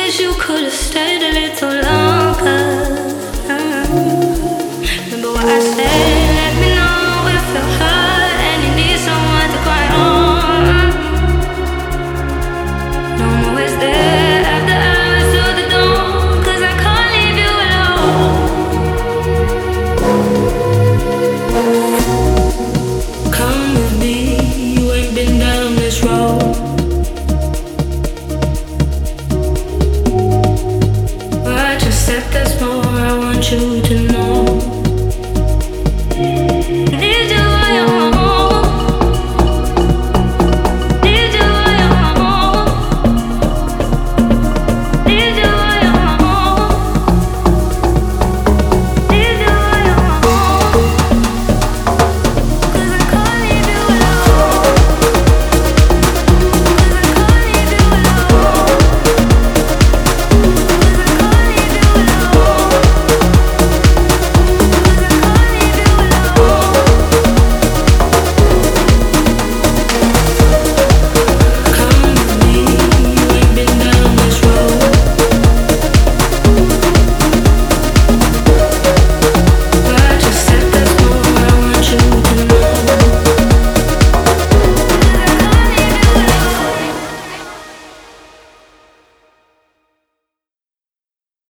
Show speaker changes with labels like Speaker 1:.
Speaker 1: wish you could have stayed a little longer. Remember what I said? Let me know if you're hurt and you need someone to cry on. No more ways there after hours to the dawn, 'cause I can't leave you alone. Come with me, you ain't been down this road. Step that's more, I want you to know.